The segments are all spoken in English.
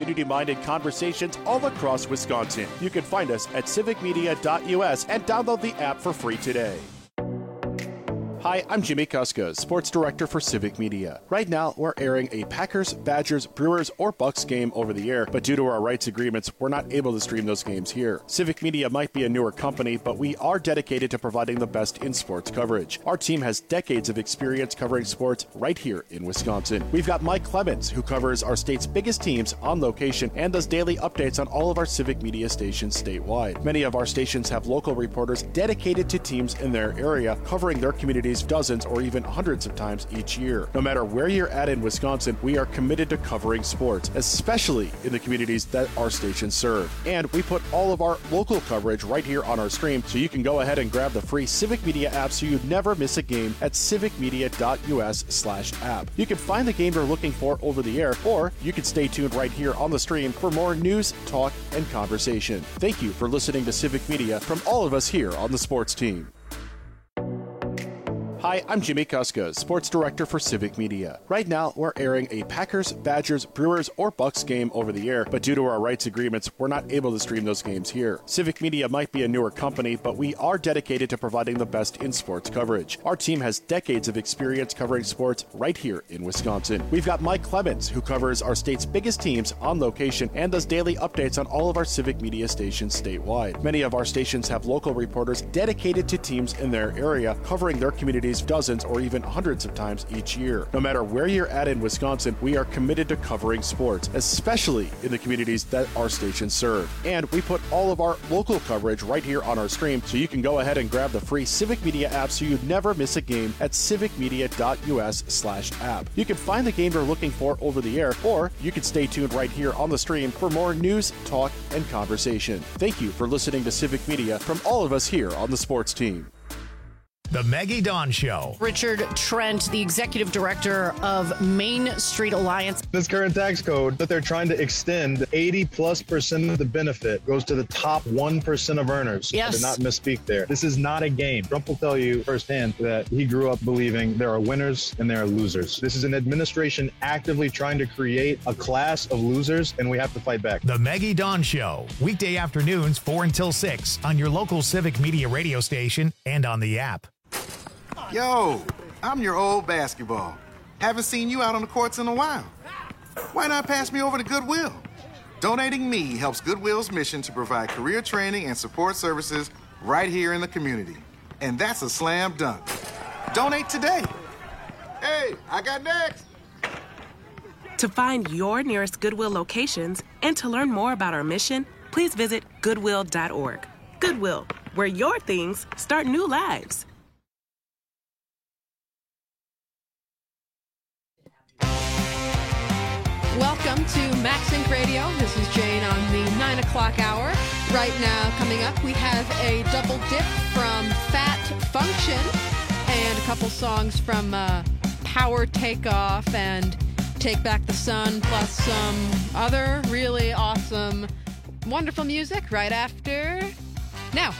community-minded conversations all across Wisconsin. You can find us at civicmedia.us and download the app for free today. Hi, I'm Jimmy Kuska, Sports Director for Civic Media. Right now, we're airing a Packers, Badgers, Brewers, or Bucks game over the air, but due to our rights agreements, we're not able to stream those games here. Civic Media might be a newer company, but we are dedicated to providing the best in sports coverage. Our team has decades of experience covering sports right here in Wisconsin. We've got Mike Clemens, who covers our state's biggest teams on location and does daily updates on all of our Civic Media stations statewide. Many of our stations have local reporters dedicated to teams in their area, covering their communities dozens or even hundreds of times each year. No matter where you're at in Wisconsin, we are committed to covering sports, especially in the communities that our stations serve. And we put all of our local coverage right here on our stream, so you can go ahead and grab the free Civic Media app so you never miss a game at civicmedia.us/app. You can find the game you're looking for over the air, or you can stay tuned right here on the stream for more news, talk, and conversation. Thank you for listening to Civic Media from all of us here on the sports team. Hi, I'm Jimmy Kuska, Sports Director for Civic Media. Right now, we're airing a Packers, Badgers, Brewers, or Bucks game over the air, but due to our rights agreements, we're not able to stream those games here. Civic Media might be a newer company, but we are dedicated to providing the best in sports coverage. Our team has decades of experience covering sports right here in Wisconsin. We've got Mike Clemens, who covers our state's biggest teams on location and does daily updates on all of our Civic Media stations statewide. Many of our stations have local reporters dedicated to teams in their area, covering their communities dozens or even hundreds of times each year. No matter where you're at in Wisconsin, we are committed to covering sports, especially in the communities that our stations serve. And we put all of our local coverage right here on our stream, so you can go ahead and grab the free Civic Media app so you never miss a game at civicmedia.us/app. You can find the game you're looking for over the air, or you can stay tuned right here on the stream for more news, talk, and conversation. Thank you for listening to Civic Media from all of us here on the sports team. The Maggie Dawn Show. Richard Trent, the executive director of Main Street Alliance. This current tax code that they're trying to extend, 80+% of the benefit goes to the top 1% of earners. Yes. I did not misspeak there. This is not a game. Trump will tell you firsthand that he grew up believing there are winners and there are losers. This is an administration actively trying to create a class of losers, and we have to fight back. The Maggie Dawn Show. Weekday afternoons 4 until 6 on your local Civic Media radio station and on the app. Yo, I'm your old basketball. Haven't seen you out on the courts in a while. Why not pass me over to Goodwill? Donating me helps Goodwill's mission to provide career training and support services right here in the community. And that's a slam dunk. Donate today. Hey, I got next. To find your nearest Goodwill locations and to learn more about our mission, please visit goodwill.org. Goodwill, where your things start new lives. Welcome to MaxSync Radio. This is Jane on the 9 o'clock hour. Right now, coming up, we have a double dip from Fat Function and a couple songs from Power Takeoff and Take Back the Sun, plus some other really awesome, wonderful music right after now.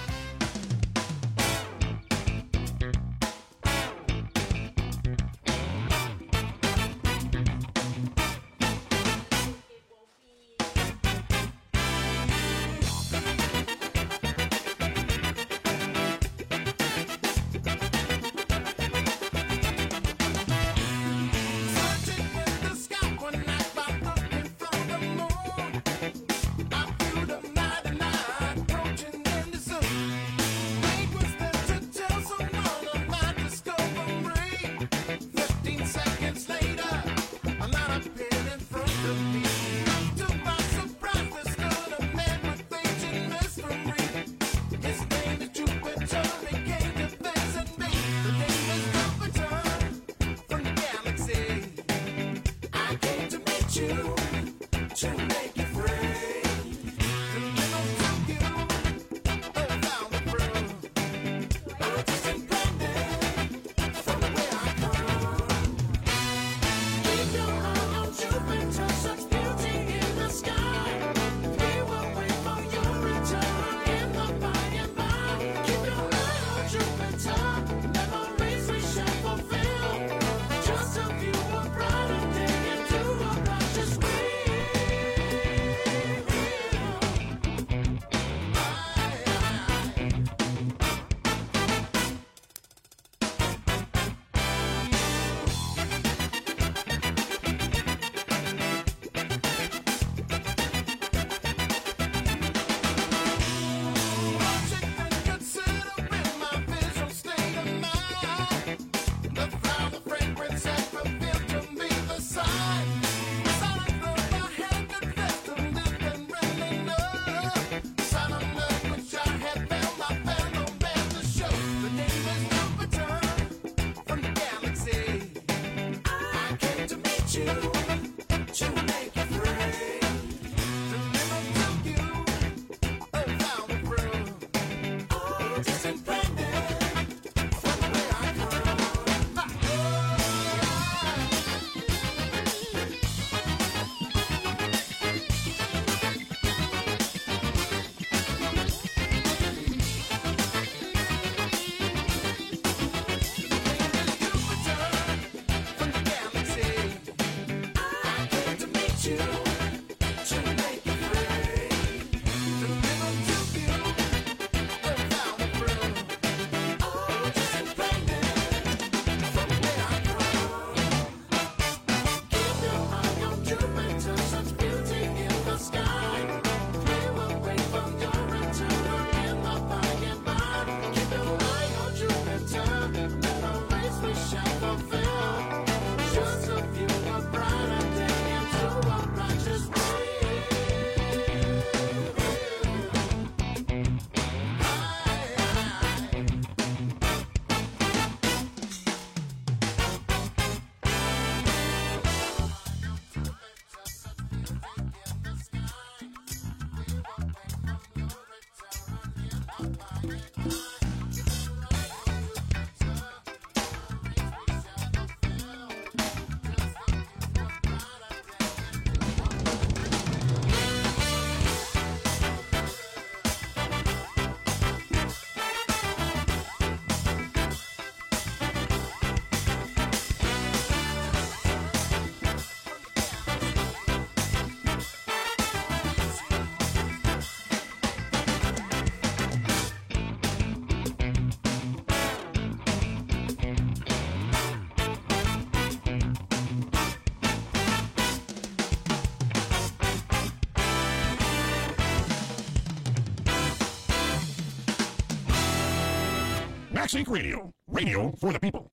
Max Inc. Radio. Radio for the people.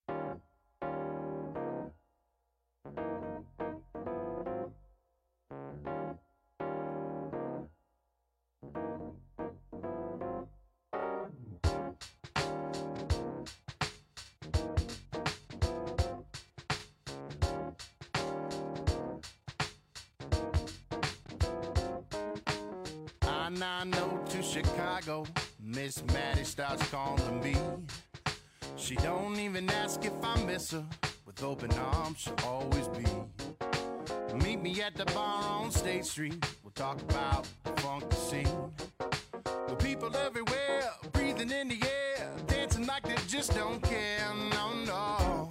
I-90 to Chicago, Miss Maddie starts calling me. She don't even ask if I miss her. With open arms, she'll always be. Meet me at the bar on State Street. We'll talk about the funky scene. With people everywhere, breathing in the air, dancing like they just don't care. No, no.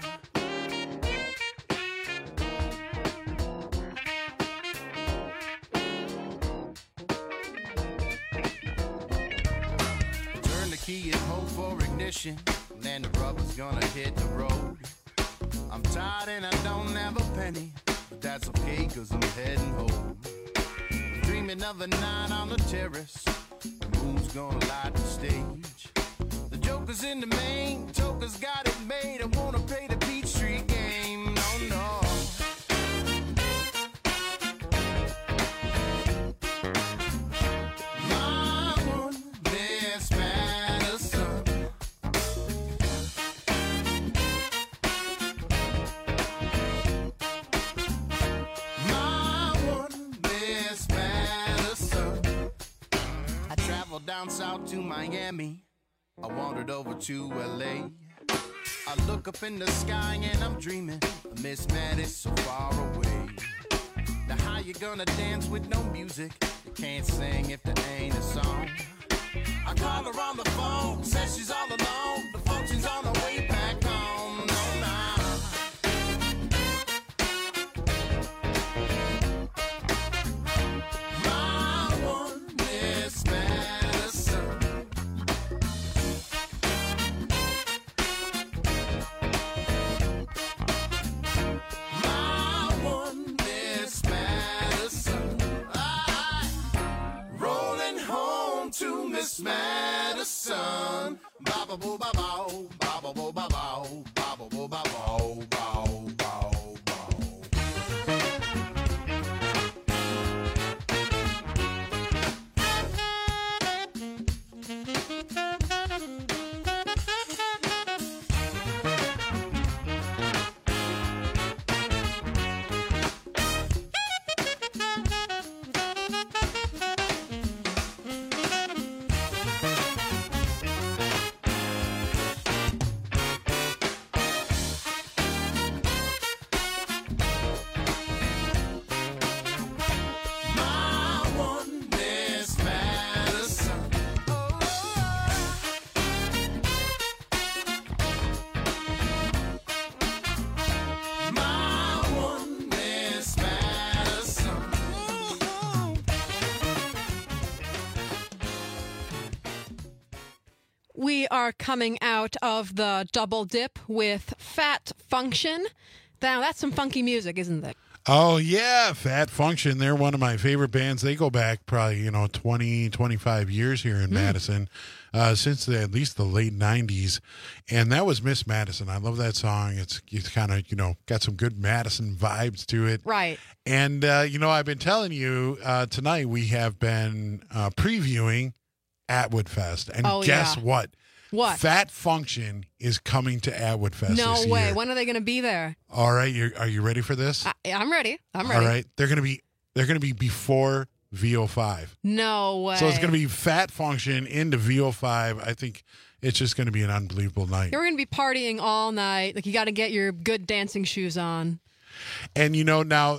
Key and hope for ignition, then the rubber's gonna hit the road. I'm tired and I don't have a penny, but that's okay cause I'm heading home. Dreaming of a night on the terrace, the moon's gonna light the stage. The joker's in the main, Toker's got it made. I wanna play the Beach Street game, no, no. Down south to Miami, I wandered over to LA. I look up in the sky and I'm dreaming of Miss Maddie so far away. Now how you gonna dance with no music? You can't sing if there ain't a song. I call her on the phone, says she's all alone. The function's on the way back home. No, no. Madison, ba ba boo ba bow, ba ba boo ba bow, ba ba boo ba bow, bow, bow, We are coming out of the double dip with Fat Function. Now, that's some funky music, isn't it? Oh, yeah, Fat Function. They're one of my favorite bands. They go back probably, 20, 25 years here in Madison, since at least the late 90s. And that was Miss Madison. I love that song. It's kind of, got some good Madison vibes to it. Right. And, I've been telling you, tonight we have been previewing Atwood Fest. And guess what? What? Fat Function is coming to Atwood Fest No this way. year. When are they going to be there? All right, are you ready for this? I'm ready. I'm ready. All right, they're going to be before VO5. No way. So it's going to be Fat Function into VO5. I think it's just going to be an unbelievable night. You're going to be partying all night. Like, you got to get your good dancing shoes on. And, now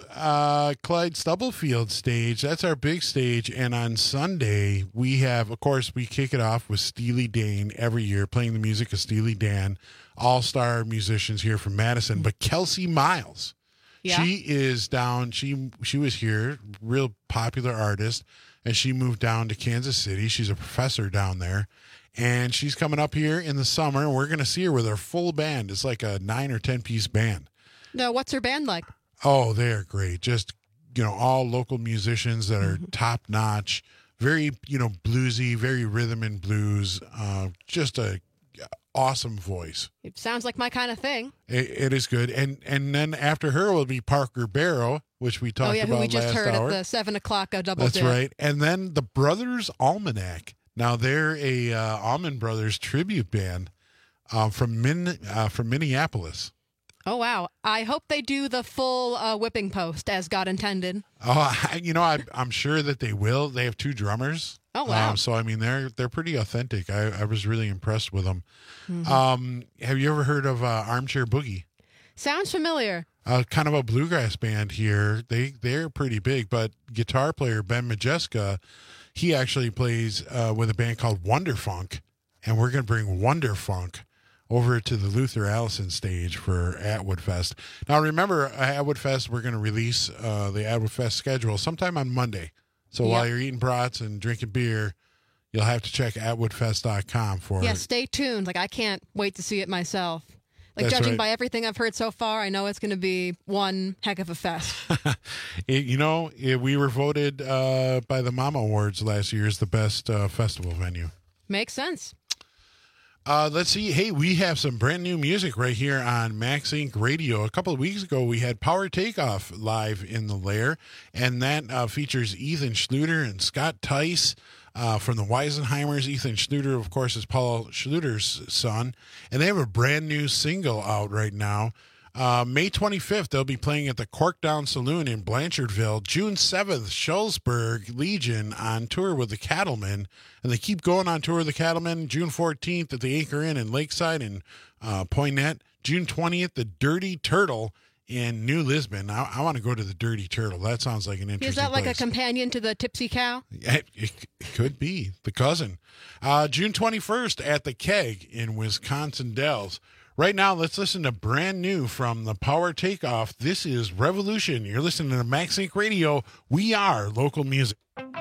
Clyde Stubblefield stage, that's our big stage. And on Sunday, we have, of course, we kick it off with Steely Dan every year, playing the music of Steely Dan, all-star musicians here from Madison. But Kelsey Miles, she is down. She was here, real popular artist, and she moved down to Kansas City. She's a professor down there. And she's coming up here in the summer, and we're going to see her with her full band. It's like a 9 or 10-piece band. No, what's her band like? Oh, they're great. Just, all local musicians that are top notch, very, bluesy, very rhythm and blues. Just a awesome voice. It sounds like my kind of thing. It is good. And then after her will be Parker Barrow, which we talked about who we just last heard hour. at the 7 o'clock double That's dip. right. And then the Brothers Almanac. Now, they're a Allman Brothers tribute band from Minneapolis. Oh, wow. I hope they do the full whipping post as God intended. Oh, I'm sure that they will. They have 2 drummers. Oh, wow. So, I mean, they're pretty authentic. I was really impressed with them. Mm-hmm. Have you ever heard of Armchair Boogie? Sounds familiar. Kind of a bluegrass band here. They're pretty big, but guitar player Ben Majeska, he actually plays with a band called Wonder Funk, and we're going to bring Wonder Funk over to the Luther Allison stage for Atwood Fest. Now, remember, Atwood Fest, we're going to release the Atwood Fest schedule sometime on Monday. So while you're eating brats and drinking beer, you'll have to check atwoodfest.com for it. Yeah, stay tuned. Like, I can't wait to see it myself. Like, That's judging right. by everything I've heard so far, I know it's going to be one heck of a fest. We were voted by the Mama Awards last year as the best festival venue. Makes sense. Let's see. Hey, we have some brand new music right here on Max Inc. Radio. A couple of weeks ago, we had Power Takeoff live in the Lair, and that features Ethan Schluter and Scott Tice from the Weisenheimers. Ethan Schluter, of course, is Paul Schluter's son, and they have a brand new single out right now. May 25th, they'll be playing at the Cork Down Saloon in Blanchardville. June 7th, Schulzberg Legion on tour with the Cattlemen. And they keep going on tour with the Cattlemen. June 14th at the Anchor Inn in Lakeside and Poinet. June 20th, the Dirty Turtle in New Lisbon. I want to go to the Dirty Turtle. That sounds like an interesting Is that like place. a companion to the Tipsy Cow? It could be. The cousin. June 21st at the Keg in Wisconsin Dells. Right now, let's listen to brand new from the Power Takeoff. This is Revolution. You're listening to Max Inc. Radio. We are local music.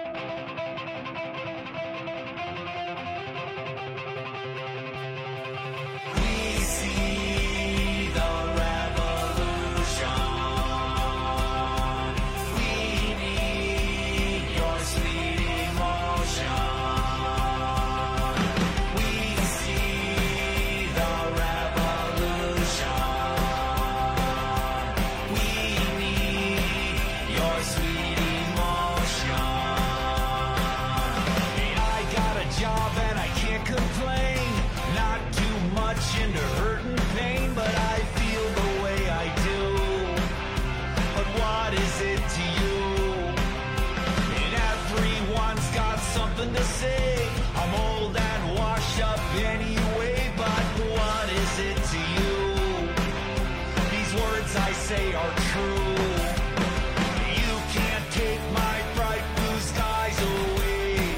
To say I'm old and washed up anyway, but what is it to you? These words I say are true. You can't take my bright blue skies away.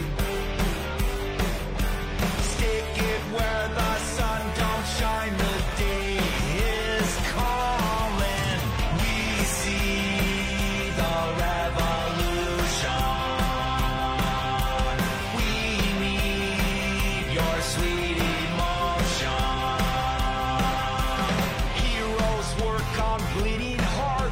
Stick it where the sun don't shine. The day is calling. We see the revolution. Sweet emotion. Heroes work on bleeding hearts.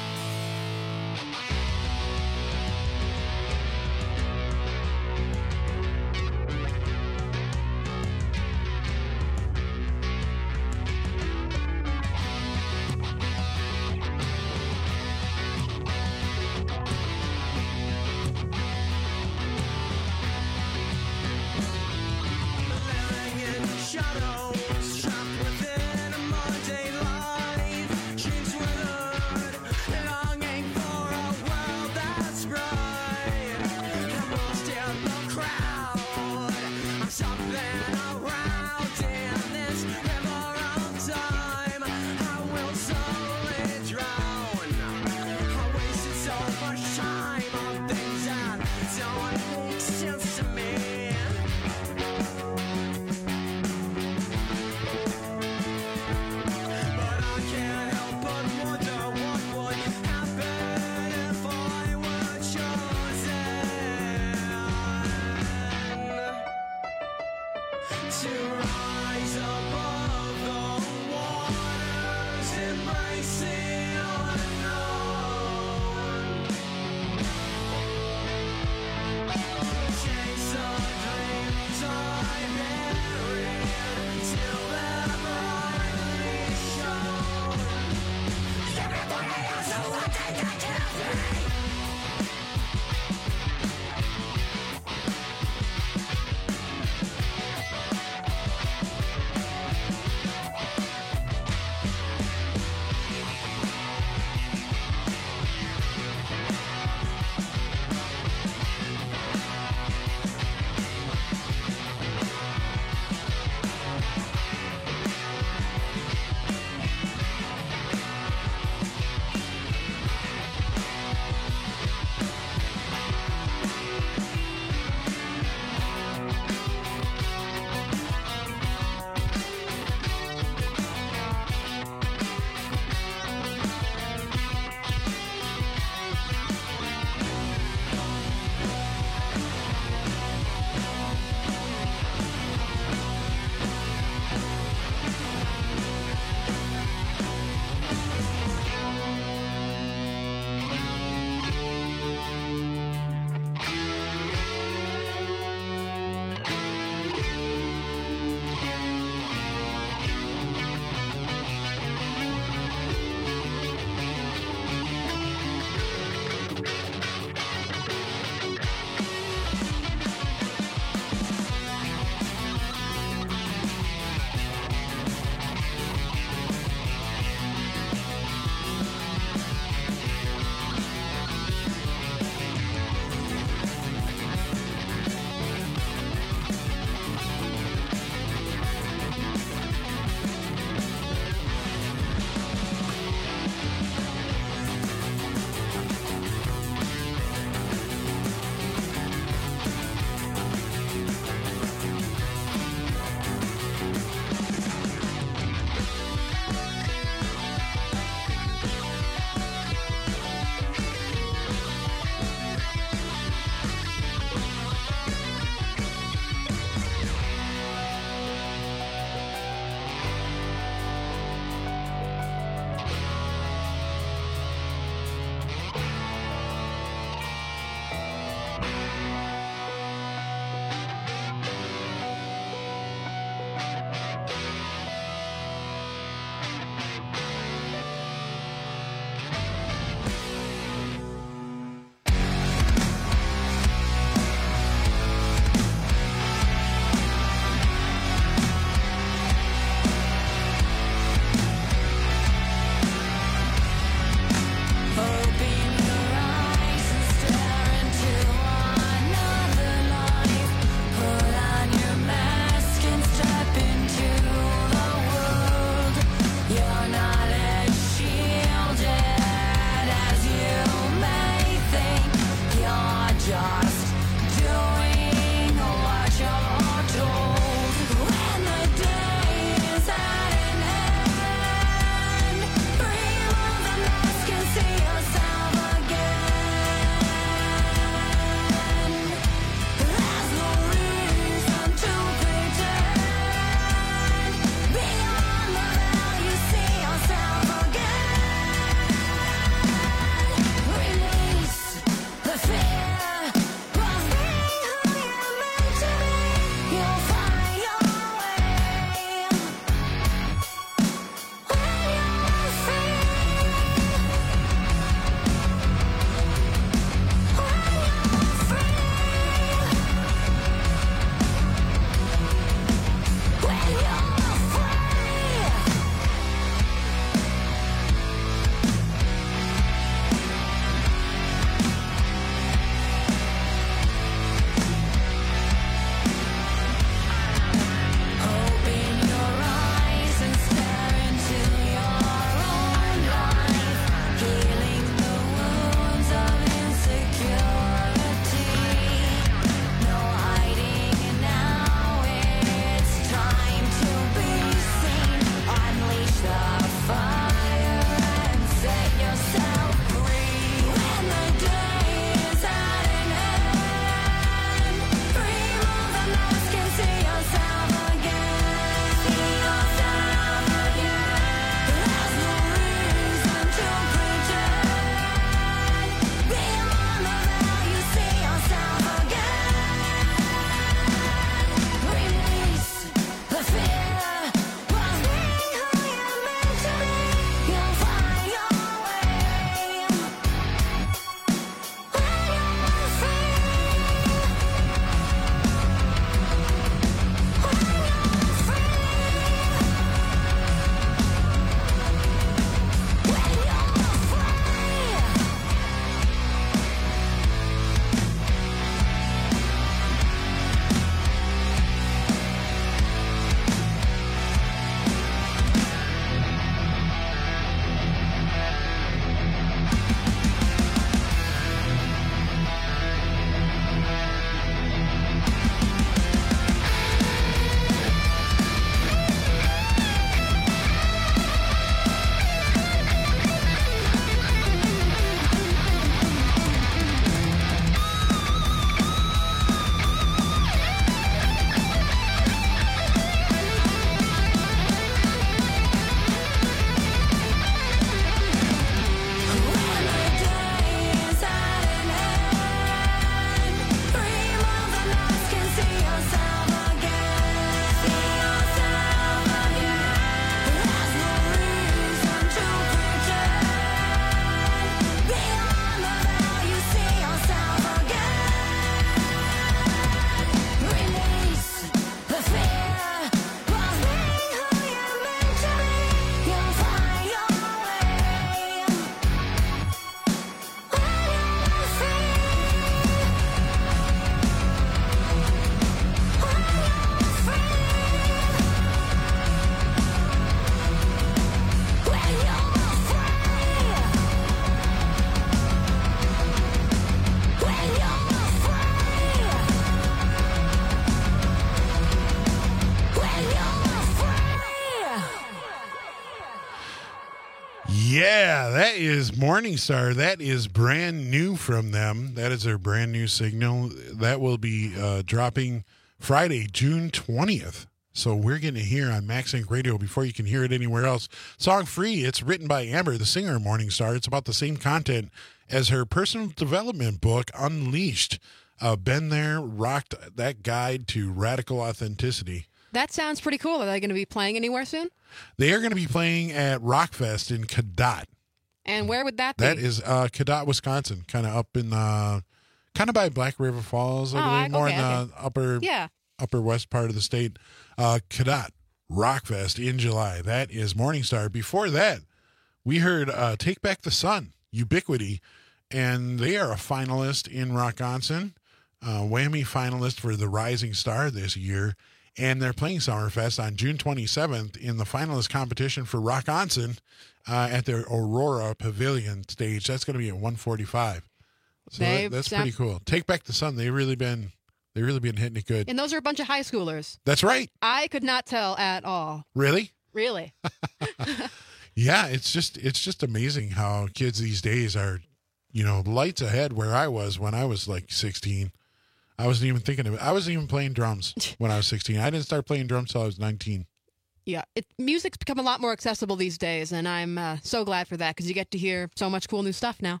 that is Morningstar. That is brand new from them. That is their brand new signal. That will be dropping Friday, June 20th. So we're going to hear on MaxSync Radio before you can hear it anywhere else. Song Free. It's written by Amber, the singer of Morningstar. It's about the same content as her personal development book, Unleashed. Been there, rocked that guide to radical authenticity. That sounds pretty cool. Are they going to be playing anywhere soon? They are going to be playing at Rockfest in Cadott. And where would that be? That is Cadott, Wisconsin, kind of up in kind of by Black River Falls, I believe, in the upper west part of the state. Cadott, Rockfest in July. That is Morningstar. Before that, we heard Take Back the Sun, Ubiquity, and they are a finalist in Rockonson, Whammy finalist for the Rising Star this year, and they're playing Summerfest on June 27th in the finalist competition for Rockonson at their Aurora Pavilion stage. That's going to be at 1:45. So that's pretty cool. Take Back the Sun. They really been hitting it good. And those are a bunch of high schoolers. That's right. I could not tell at all. Really? Really. Yeah, it's just amazing how kids these days are, lights ahead where I was when I was like 16. I wasn't even thinking of it. I wasn't even playing drums when I was 16. I didn't start playing drums till I was 19. Yeah, music's become a lot more accessible these days, and I'm so glad for that because you get to hear so much cool new stuff now.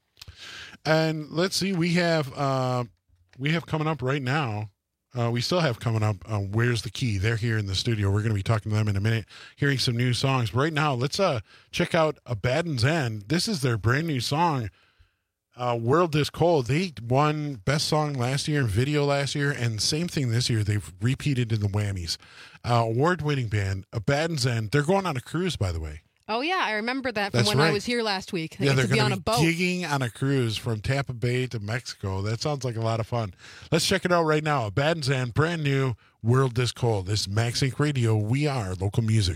And let's see, we have coming up right now. We still have coming up Where's the Key? They're here in the studio. We're going to be talking to them in a minute, hearing some new songs. But right now, let's check out Abaddon's End. This is their brand new song, World Is Cold. They won Best Song last year and Video last year, and same thing this year. They've repeated in the Whammies. Award-winning band, Abaddon's End. They're going on a cruise, by the way. Oh, yeah, I remember that from when I was here last week. They're going to be a boat. gigging on a cruise from Tampa Bay to Mexico. That sounds like a lot of fun. Let's check it out right now. Abaddon's End, brand new, World Is Cold. This is MaxSync Radio. We are local music.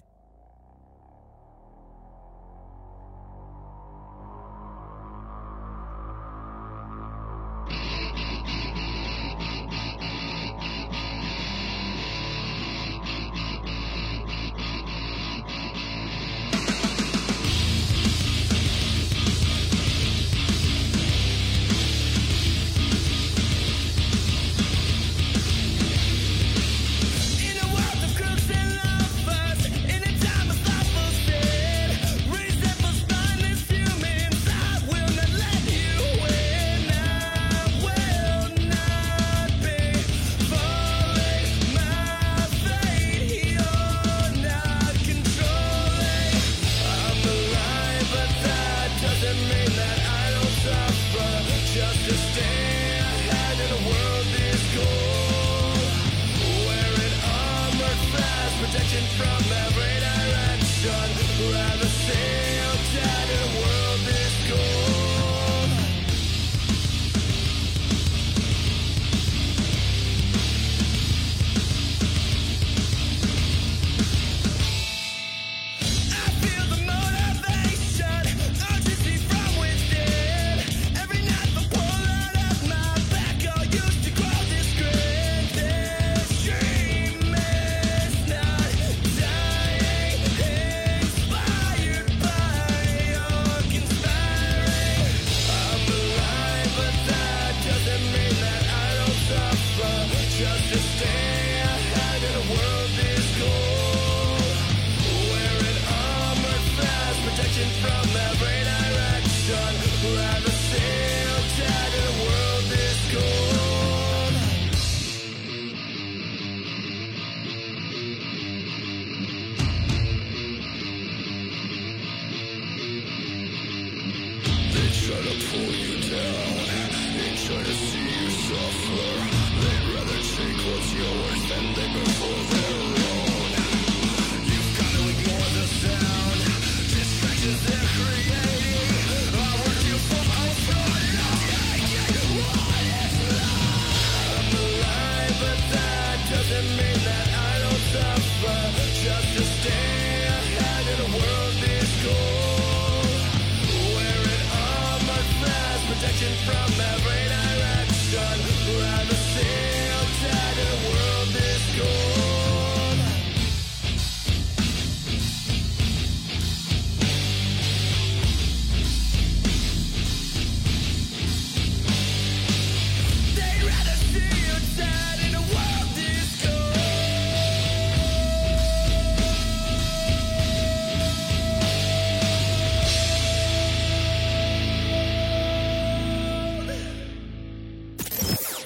From every direction, rather sail tide in a world this cold.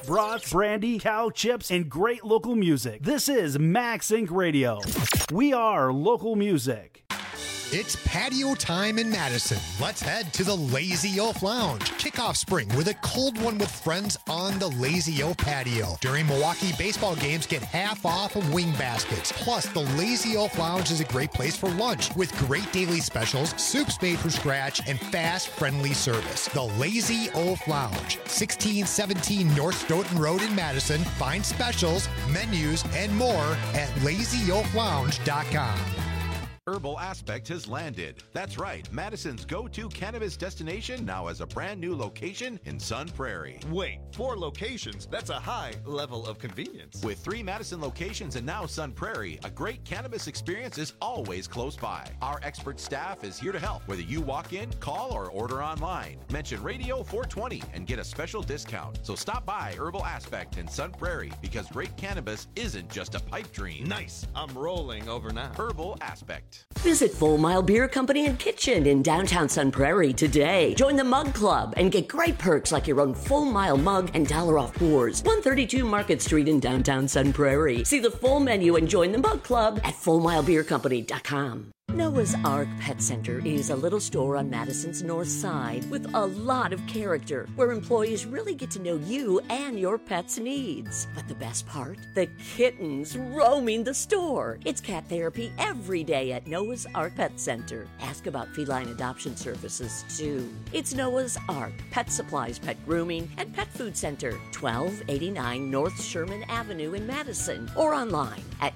brats, brandy, cow chips, and great local music. This is Max Inc. Radio. We are local music. It's patio time in Madison. Let's head to the Lazy Oaf Lounge. Kick off spring with a cold one with friends on the Lazy Oaf patio. During Milwaukee baseball games, get half off of wing baskets. Plus, the Lazy Oaf Lounge is a great place for lunch with great daily specials, soups made from scratch, and fast, friendly service. The Lazy Oaf Lounge, 1617 North Stoughton Road in Madison. Find specials, menus, and more at lazyoaflounge.com. Herbal Aspect has landed. That's right, Madison's go-to cannabis destination now has a brand new location in Sun Prairie. Wait, 4 locations? That's a high level of convenience. With 3 Madison locations and now Sun Prairie, a great cannabis experience is always close by. Our expert staff is here to help, whether you walk in, call, or order online. Mention Radio 420 and get a special discount. So stop by Herbal Aspect in Sun Prairie because great cannabis isn't just a pipe dream. Nice. I'm rolling over now. Herbal Aspect. Visit Full Mile Beer Company and Kitchen in downtown Sun Prairie today. Join the Mug Club and get great perks like your own Full Mile mug and $1 off pours. 132 Market Street in downtown Sun Prairie. See the full menu and join the Mug Club at FullMileBeerCompany.com. Noah's Ark Pet Center is a little store on Madison's north side with a lot of character, where employees really get to know you and your pet's needs. But the best part? The kittens roaming the store. It's cat therapy every day at Noah's Ark Pet Center. Ask about feline adoption services, too. It's Noah's Ark Pet Supplies, Pet Grooming, and Pet Food Center, 1289 North Sherman Avenue in Madison, or online at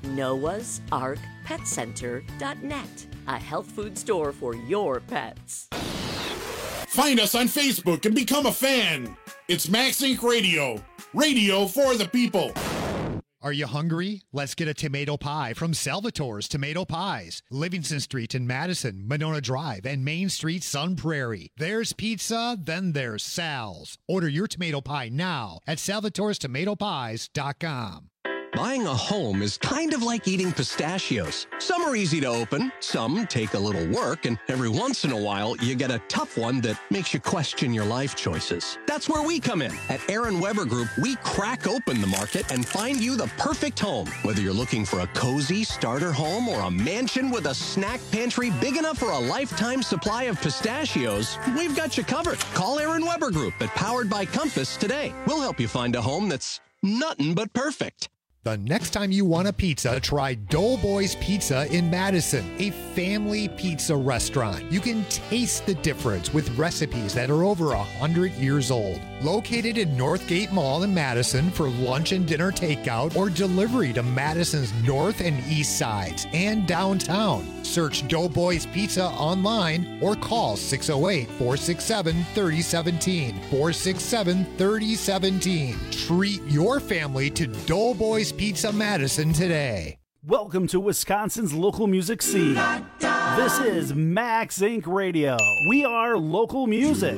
noahsarkpetcenter.net. A health food store for your pets. Find us on Facebook and become a fan. It's Max Inc. Radio. Radio for the people. Are you hungry? Let's get a tomato pie from Salvatore's Tomato Pies. Livingston Street in Madison, Monona Drive, and Main Street, Sun Prairie. There's pizza, then there's Sal's. Order your tomato pie now at salvatorestomatopies.com. Buying a home is kind of like eating pistachios. Some are easy to open, some take a little work, and every once in a while, you get a tough one that makes you question your life choices. That's where we come in. At Aaron Weber Group, we crack open the market and find you the perfect home. Whether you're looking for a cozy starter home or a mansion with a snack pantry big enough for a lifetime supply of pistachios, we've got you covered. Call Aaron Weber Group at Powered by Compass today. We'll help you find a home that's nothing but perfect. The next time you want a pizza, try Doughboys Pizza in Madison, a family pizza restaurant. You can taste the difference with recipes that are over 100 years old. Located in Northgate Mall in Madison for lunch and dinner takeout or delivery to Madison's north and east sides and downtown. Search Doughboys Pizza online or call 608-467-3017. 467-3017. Treat your family to Doughboys Pizza Madison today. Welcome to Wisconsin's local music scene. This is Max Inc. Radio. We are local music.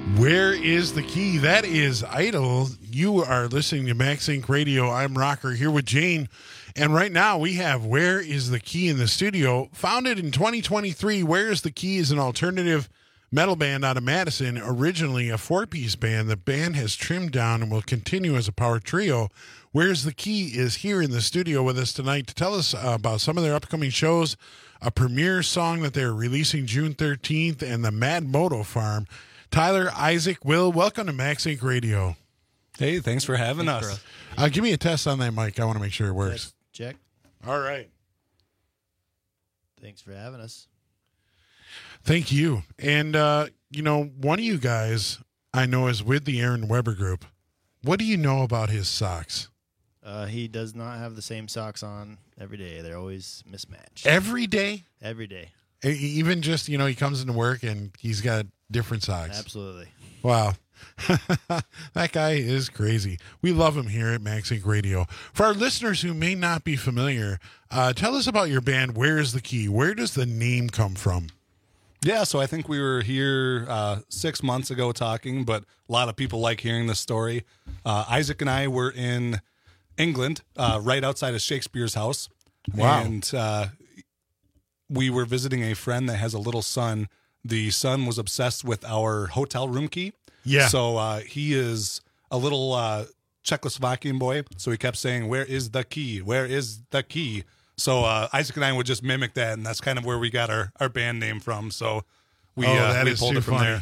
Where is the key? That is Idol. You are listening to Max Inc. Radio. I'm Rocker here with Jane. And right now we have Where is the Key in the studio. Founded in 2023, Where is the Key is an alternative metal band out of Madison, originally a 4-piece band. The band has trimmed down and will continue as a power trio. Where's the Key is here in the studio with us tonight to tell us about some of their upcoming shows, a premiere song that they're releasing June 13th, and the Mad Moto Farm. Tyler, Isaac, Will, welcome to Max Inc. Radio. Hey, thanks for having us. Give me a test on that mic. I want to make sure it works. Check. All right. Thanks for having us. Thank you. And, one of you guys I know is with the Aaron Weber group. What do you know about his socks? He does not have the same socks on every day. They're always mismatched. Every day? Every day. Even just, he comes into work and he's got different socks. Absolutely. Wow. That guy is crazy. We love him here at Max Inc. Radio. For our listeners who may not be familiar, tell us about your band, Where is the Key? Where does the name come from? Yeah, so I think we were here 6 months ago talking, but a lot of people like hearing this story. Isaac and I were in England, right outside of Shakespeare's house. Wow. And we were visiting a friend that has a little son. The son was obsessed with our hotel room key. Yeah. So he is a little Czechoslovakian boy. So he kept saying, "Where is the key? Where is the key?" So Isaac and I would just mimic that, and that's kind of where we got our band name from. So we pulled it from there.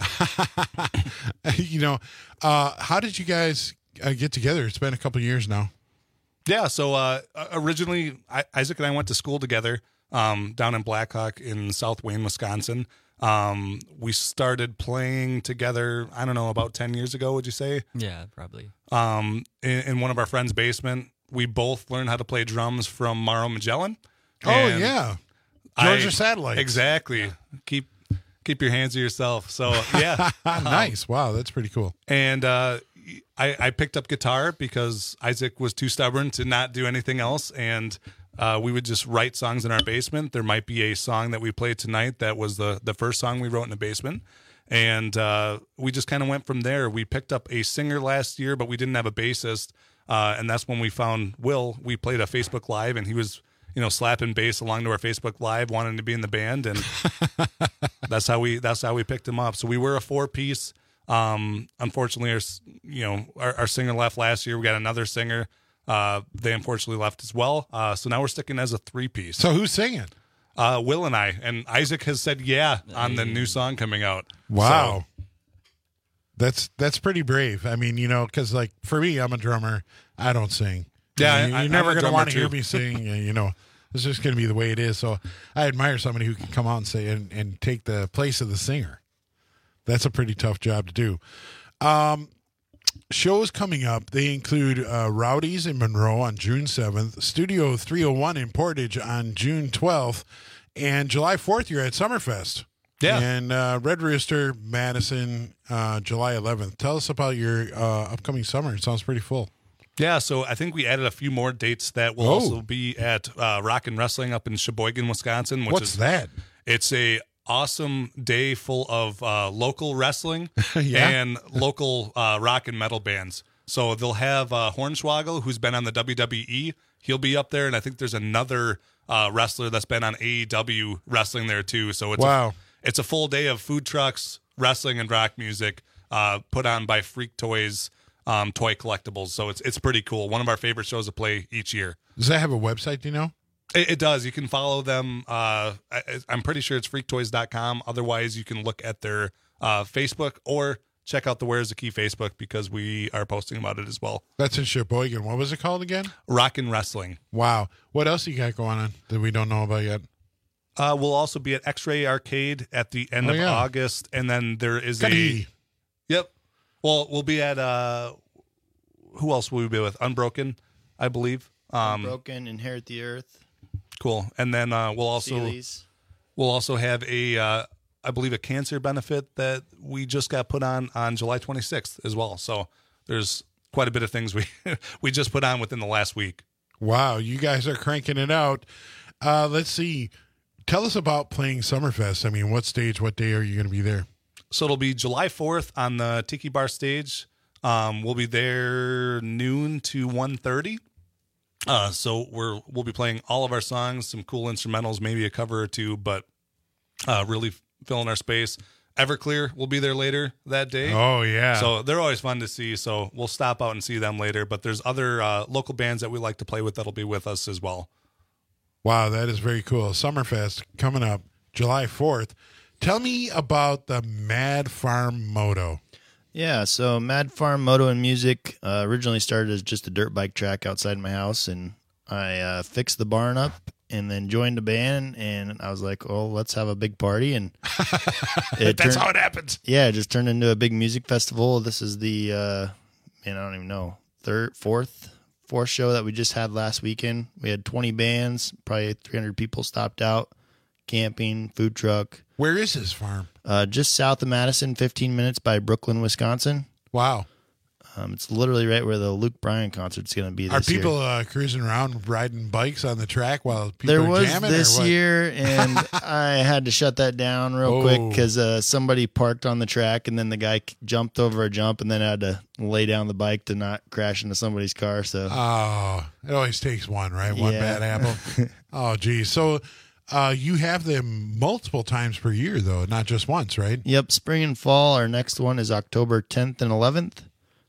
How did you guys get together? It's been a couple of years now. Yeah, so originally Isaac and I went to school together down in Blackhawk in South Wayne, Wisconsin. We started playing together, I don't know, about 10 years ago, would you say? Yeah, probably. In one of our friends' basement. We both learned how to play drums from Mauro Magellan. Oh, yeah. Georgia Satellites. Exactly. Keep your hands to yourself. So, yeah. Nice. Wow, that's pretty cool. And I picked up guitar because Isaac was too stubborn to not do anything else. And we would just write songs in our basement. There might be a song that we played tonight that was the first song we wrote in the basement. And we just kind of went from there. We picked up a singer last year, but we didn't have a bassist. And that's when we found Will. We played a Facebook Live, and he was, slapping bass along to our Facebook Live, wanting to be in the band, and that's how we picked him up. So we were a 4-piece. Unfortunately, our singer left last year. We got another singer. They unfortunately left as well. So now we're sticking as a 3-piece. So who's singing? Will and I. And Isaac has said yeah on the new song coming out. Wow. So, that's pretty brave. I mean, because for me, I'm a drummer. I don't sing. Yeah, you're never going to want to hear me sing. It's just going to be the way it is. So I admire somebody who can come out and say and take the place of the singer. That's a pretty tough job to do. Shows coming up. They include Rowdies in Monroe on June 7th, Studio 301 in Portage on June 12th, and July 4th you're at Summerfest. Yeah. And Red Rooster, Madison, July 11th. Tell us about your upcoming summer. It sounds pretty full. Yeah, so I think we added a few more dates that will also be at Rock and Wrestling up in Sheboygan, Wisconsin. What's that? It's a awesome day full of local wrestling and local rock and metal bands. So they'll have Hornswoggle, who's been on the WWE. He'll be up there, and I think there's another wrestler that's been on AEW wrestling there too. So it's a full day of food trucks, wrestling, and rock music put on by Freak Toys Toy Collectibles. So it's pretty cool. One of our favorite shows to play each year. Does that have a website, do you know? It does. You can follow them. I'm pretty sure it's freaktoys.com. Otherwise, you can look at their Facebook or check out the Where's the Key Facebook because we are posting about it as well. That's in Sheboygan. What was it called again? Rock and Wrestling. Wow. What else you got going on that we don't know about yet? We'll also be at X-Ray Arcade at the end of August, and then there is Yep. Well, we'll be at who else will we be with? Unbroken, I believe. Unbroken, Inherit the Earth. Cool. And then we'll also have I believe a cancer benefit that we just got put on July 26th as well. So there's quite a bit of things we just put on within the last week. Wow, you guys are cranking it out. Let's see. Tell us about playing Summerfest. I mean, what stage, what day are you going to be there? So it'll be July 4th on the Tiki Bar stage. We'll be there noon to 1:30. So we'll be playing all of our songs, some cool instrumentals, maybe a cover or two, but really filling our space. Everclear will be there later that day. Oh, yeah. So they're always fun to see. So we'll stop out and see them later. But there's other local bands that we like to play with that'll be with us as well. Wow, that is very cool. Summerfest coming up July 4th. Tell me about the Mad Farm Moto. Yeah, so Mad Farm Moto and Music originally started as just a dirt bike track outside my house, and I fixed the barn up and then joined a band, and I was like, oh, let's have a big party. And That's how it happens. Yeah, it just turned into a big music festival. This is the, I don't even know, fourth show that we just had last weekend. We had 20 bands, probably 300 people stopped out, camping, food truck. Where is this farm? Just south of Madison, 15 minutes by Brooklyn, Wisconsin. Wow. It's literally right where the Luke Bryan concert's going to be this year. Are people cruising around riding bikes on the track while people there are was jamming? This year, and I had to shut that down real quick because somebody parked on the track, and then the guy jumped over a jump and then had to lay down the bike to not crash into somebody's car. So, it always takes one, right? One bad apple. Oh, geez. So you have them multiple times per year, though, not just once, right? Yep, spring and fall. Our next one is October 10th and 11th.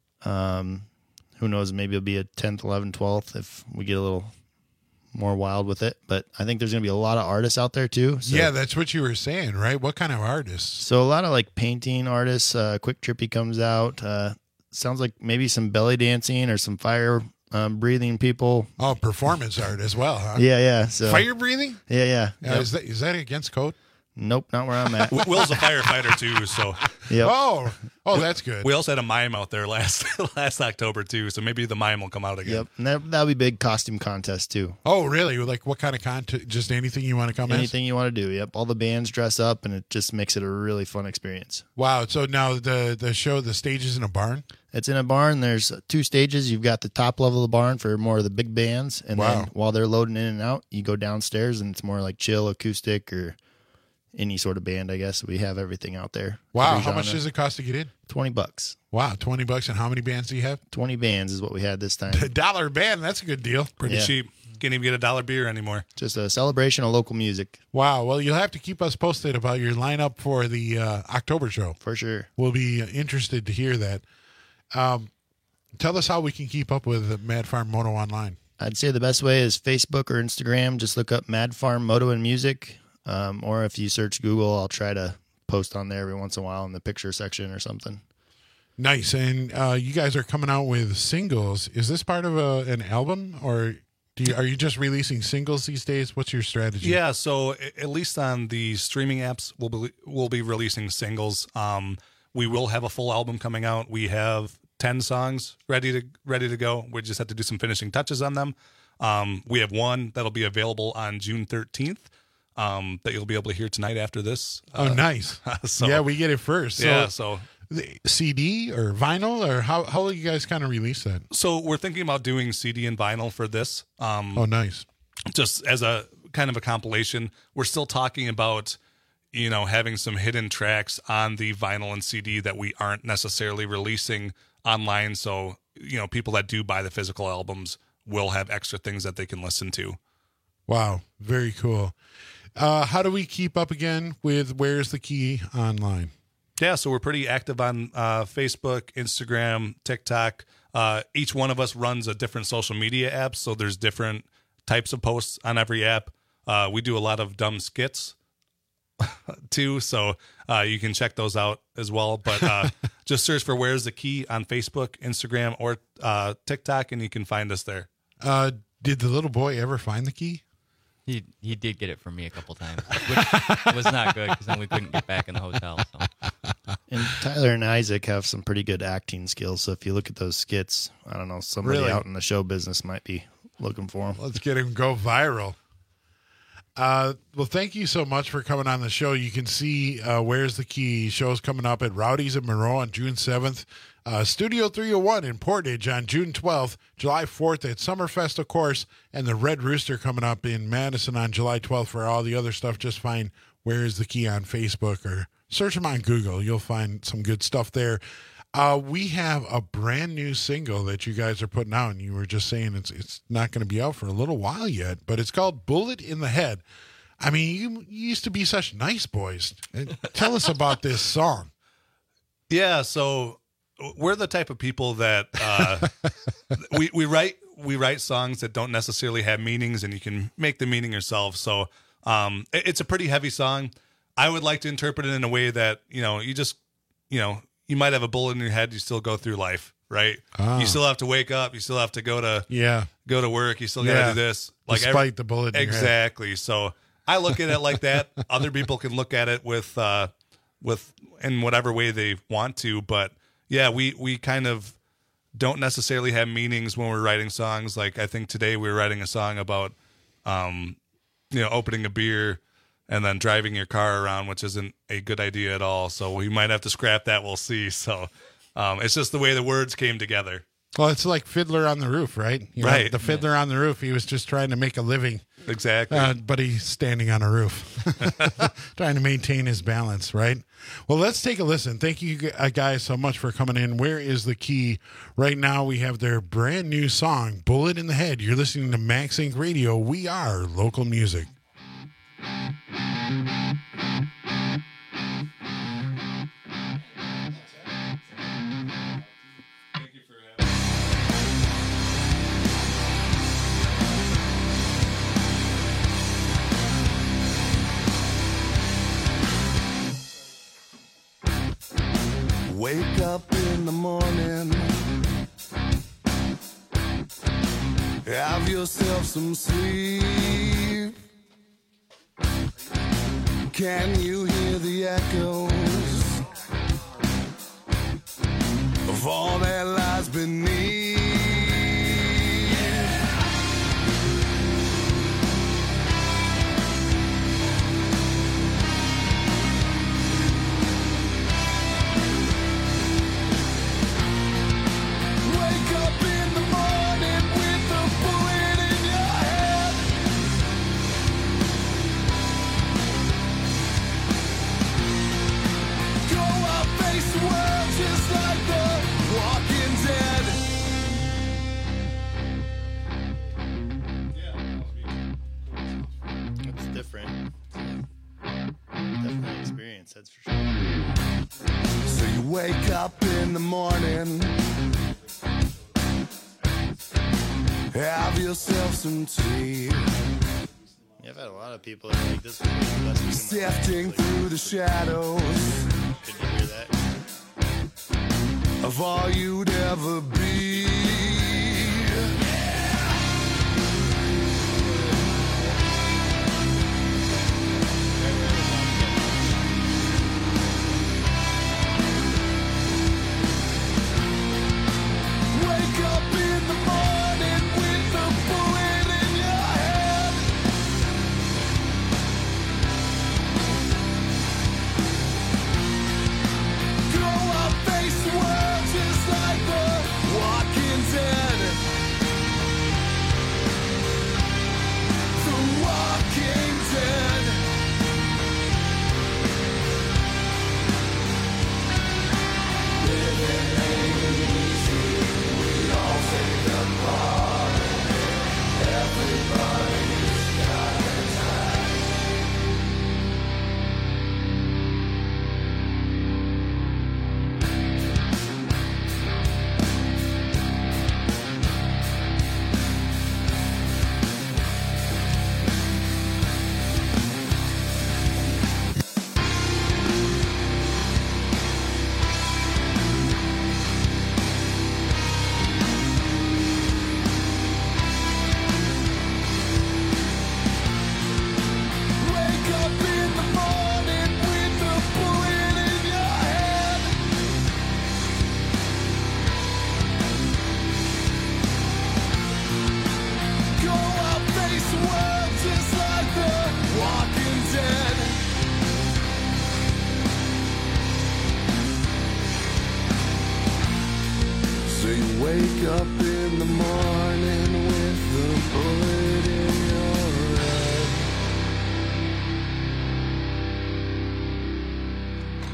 Who knows, maybe it'll be a 10th, 11th, 12th if we get a little more wild with it. But I think there's going to be a lot of artists out there too. So. Yeah, that's what you were saying, right? What kind of artists? So a lot of like painting artists. Quick Trippy comes out. Sounds like maybe some belly dancing or some fire breathing people. Oh, performance art as well, huh? Yeah. So fire breathing? Yeah. Yep. Is that against code? Nope, not where I'm at. Will's a firefighter too, so. Yep. Oh, that's good. We also had a mime out there last October too, so maybe the mime will come out again. Yep, and that'll be big costume contest too. Oh, really? Like what kind of contest? Just anything you want to come Anything you want to do. Yep, all the bands dress up, and it just makes it a really fun experience. Wow. So now the show, the stage is in a barn? It's in a barn. There's 2 stages. You've got the top level of the barn for more of the big bands, and then while they're loading in and out, you go downstairs, and it's more like chill, acoustic, or any sort of band, I guess. We have everything out there. Wow. How much does it cost to get in? $20. Wow, $20. And how many bands do you have? 20 bands is what we had this time. $1 band. That's a good deal. Pretty cheap. Can't even get $1 beer anymore. Just a celebration of local music. Wow. Well, you'll have to keep us posted about your lineup for the October show. For sure. We'll be interested to hear that. Tell us how we can keep up with Mad Farm Moto online. I'd say the best way is Facebook or Instagram. Just look up Mad Farm Moto and Music. Or if you search Google, I'll try to post on there every once in a while in the picture section or something. Nice. And you guys are coming out with singles. Is this part of an album, or are you just releasing singles these days? What's your strategy? Yeah, so at least on the streaming apps, we'll be releasing singles. We will have a full album coming out. We have 10 songs ready to go. We just have to do some finishing touches on them. We have one that'll be available on June 13th. That you'll be able to hear tonight after this. Oh, nice. So, yeah, we get it first. So the CD or vinyl, or how will you guys kind of release that? So we're thinking about doing CD and vinyl for this. Oh, nice. Just as a kind of a compilation. We're still talking about, having some hidden tracks on the vinyl and CD that we aren't necessarily releasing online. So, people that do buy the physical albums will have extra things that they can listen to. Wow. Very cool. How do we keep up again with Where's the Key online? Yeah, so we're pretty active on Facebook, Instagram, TikTok. Each one of us runs a different social media app, so there's different types of posts on every app. We do a lot of dumb skits too, so you can check those out as well. But just search for Where's the Key on Facebook, Instagram, or TikTok, and you can find us there. Did the little boy ever find the key? He did get it from me a couple times, which was not good because then we couldn't get back in the hotel. So. And Tyler and Isaac have some pretty good acting skills. So if you look at those skits, I don't know, somebody out in the show business might be looking for them. Let's get him go viral. Well, thank you so much for coming on the show. You can see Where's the Key shows coming up at Rowdy's in Monroe on June 7th. Studio 301 in Portage on June 12th, July 4th at Summerfest, of course, and the Red Rooster coming up in Madison on July 12th. For all the other stuff, just find Where's the Key on Facebook or Search them on Google. You'll find some good stuff there. We have a brand new single that you guys are putting out, and you were just saying it's not going to be out for a little while yet, but it's called Bullet in the Head. I mean, you used to be such nice boys. Tell us about this song. Yeah, so we're the type of people that we write songs that don't necessarily have meanings, and you can make the meaning yourself. So it's a pretty heavy song. I would like to interpret it in a way that, you might have a bullet in your head, you still go through life, right? You still have to wake up, you still have to go to work, you still got to do this. Despite the bullet in your head. Exactly. So I look at it like that. Other people can look at it with in whatever way they want to, but yeah, we kind of don't necessarily have meanings when we're writing songs. Like I think today we were writing a song about opening a beer and then driving your car around, which isn't a good idea at all. So we might have to scrap that. We'll see. So it's just the way the words came together. Well, it's like Fiddler on the Roof, right? Right. The Fiddler on the Roof, he was just trying to make a living. Exactly. But he's standing on a roof, trying to maintain his balance, right? Well, let's take a listen. Thank you guys so much for coming in. Where is the Key? Right now we have their brand new song, Bullet in the Head. You're listening to Max Inc. Radio. We are local music. Wake up in the morning, have yourself some sleep. Can you hear the echoes of all that lies beneath? That's for sure. So you wake up in the morning, have yourself some tea. Yeah, I've had a lot of people that are like, this was the best week of my life. Sifting through the shadows. Could you hear that? Of all you'd ever be. Wake up in the morning with the bullet in your head.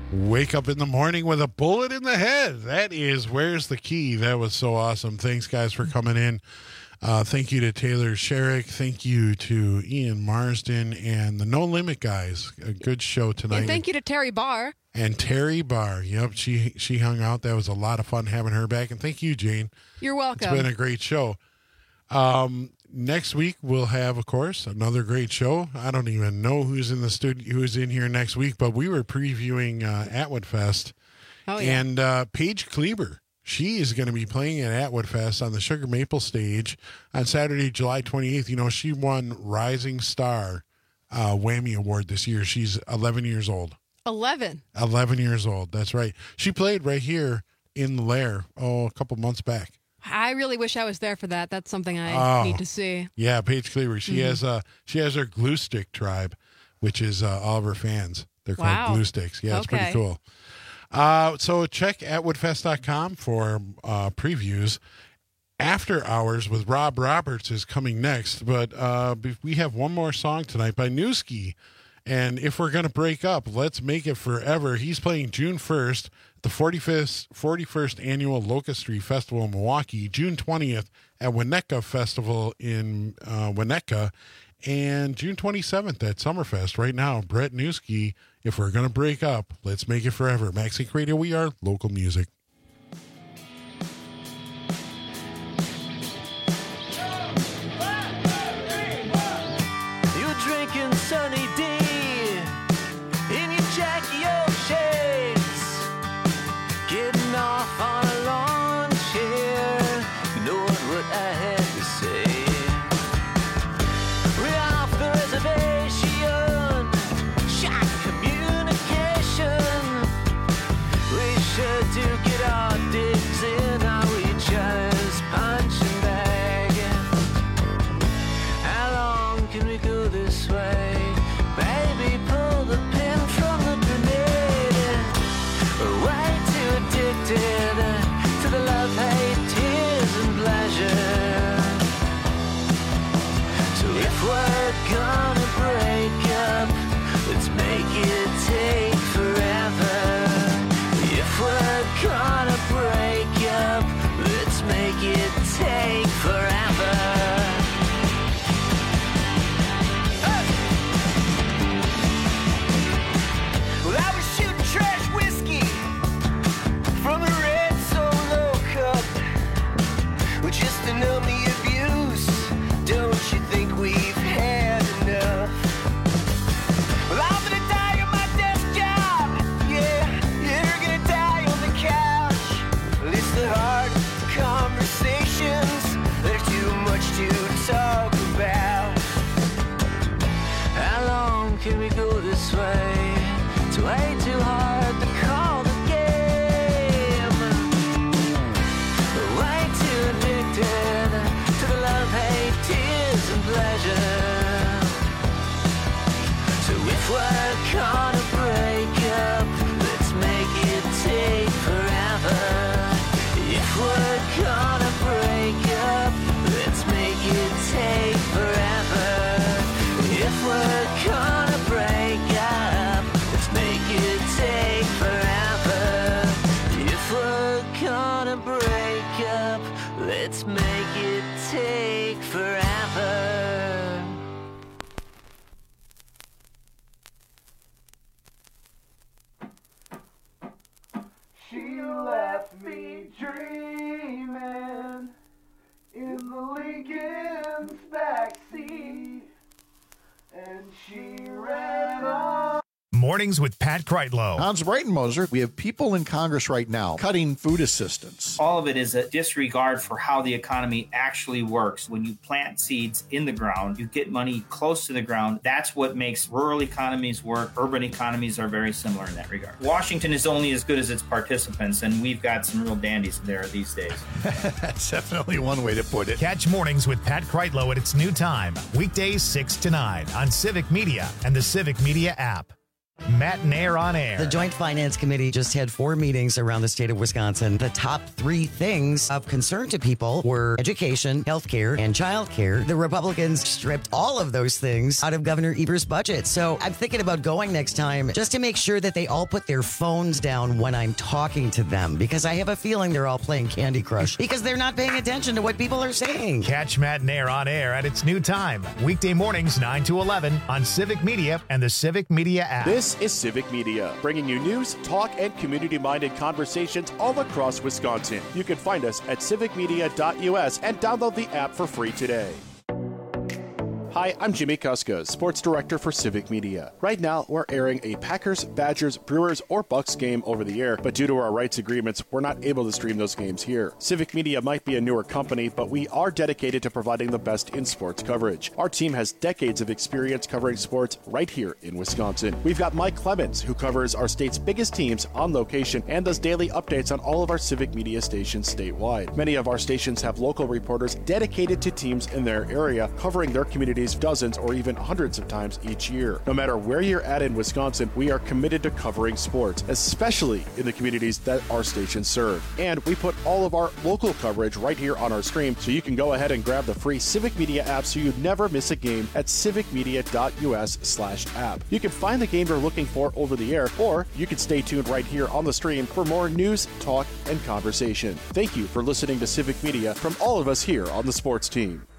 Wake up in the morning with a bullet in the head. That is Where's the Key. That was so awesome. Thanks, guys, for coming in. Thank you to Taylor Sherrick. Thank you to Ian Marsden and the No Limit guys. A good show tonight. And thank you to Terry Barr. And Terry Barr. Yep, she hung out. That was a lot of fun having her back. And thank you, Jane. You're welcome. It's been a great show. Next week we'll have, of course, another great show. I don't even know who's in the studio, who's in here next week, but we were previewing Atwood Fest. Oh, yeah. And Paige Kleber, she is going to be playing at Atwood Fest on the Sugar Maple stage on Saturday, July 28th. You know, she won Rising Star Whammy Award this year. She's 11 years old. 11 years old. That's right. She played right here in the Lair, a couple months back. I really wish I was there for that. That's something I need to see. Yeah, Paige Kleber. She has her Glue Stick tribe, which is all of her fans. They're called Glue Sticks. Yeah, it's pretty cool. So check atwoodfest.com for previews. After Hours with Rob Roberts is coming next, but we have one more song tonight by Newski. And If We're Gonna Break Up, Let's Make It Forever. He's playing June 1st, the 41st Annual Locust Street Festival in Milwaukee, June 20th at Winnetka Festival in Winnetka, and June 27th at Summerfest. Right now, Brett Newski, If We're Gonna Break Up, Let's Make It Forever. Max Inc. Radio, we are local music. You're drinking Sunny D in your Jackie O shades, getting off on a lawn chair. You know what I had to say. We're off the reservation, shot communication. We sure do get our digs in, are we just punching bag? How long can we go this way? Baby, pull the pin from the grenade. We're way too addicted to the love, hate, tears, and pleasure. So if we're gonna break up, let's make it take forever. If we're gonna break up, let's make it take forever. Well, I was shooting trash whiskey from a red Solo cup, well, just to numb the abuse. Don't you think we've had enough? Well, I'm gonna die on my desk job. Yeah, you're gonna die on the couch. Well, it's the hard conversations that are too much to talk about. How long can we go this way? It's way too hard to call the game. We're way too addicted to the love, hate, tears, and pleasure. So if we're gonna break up, let's make it take forever. If we're gonna break up, let's make it take forever. If we're gonna break up, let's make it take forever. If we're gonna break up, let's make it take forever. She left me dreaming in the Lincoln's backseat, and she ran off. Mornings with Pat Kreitlow. Hans Breitenmoser, we have people in Congress right now cutting food assistance. All of it is a disregard for how the economy actually works. When you plant seeds in the ground, you get money close to the ground. That's what makes rural economies work. Urban economies are very similar in that regard. Washington is only as good as its participants, and we've got some real dandies there these days. That's definitely one way to put it. Catch Mornings with Pat Kreitlow at its new time, weekdays 6 to 9 on Civic Media and the Civic Media app. Matt Nair on air. The Joint Finance Committee just had 4 meetings around the state of Wisconsin. The top 3 things of concern to people were education, healthcare, and childcare. The Republicans stripped all of those things out of Governor Evers' budget. So I'm thinking about going next time just to make sure that they all put their phones down when I'm talking to them, because I have a feeling they're all playing Candy Crush because they're not paying attention to what people are saying. Catch Matt Nair on air at its new time, weekday mornings 9 to 11 on Civic Media and the Civic Media app. This is Civic Media, bringing you news, talk, and community-minded conversations all across Wisconsin. You can find us at civicmedia.us and download the app for free today. Hi, I'm Jimmy Kuska, Sports Director for Civic Media. Right now, we're airing a Packers, Badgers, Brewers, or Bucks game over the air, but due to our rights agreements, we're not able to stream those games here. Civic Media might be a newer company, but we are dedicated to providing the best in sports coverage. Our team has decades of experience covering sports right here in Wisconsin. We've got Mike Clemens, who covers our state's biggest teams on location and does daily updates on all of our Civic Media stations statewide. Many of our stations have local reporters dedicated to teams in their area, covering their communities dozens or even hundreds of times each year. No matter where you're at in Wisconsin, we are committed to covering sports, especially in the communities that our stations serve. And we put all of our local coverage right here on our stream, so you can go ahead and grab the free Civic Media app so you never miss a game at civicmedia.us/app. You can find the game you're looking for over the air, or you can stay tuned right here on the stream for more news, talk, and conversation. Thank you for listening to Civic Media from all of us here on the sports team.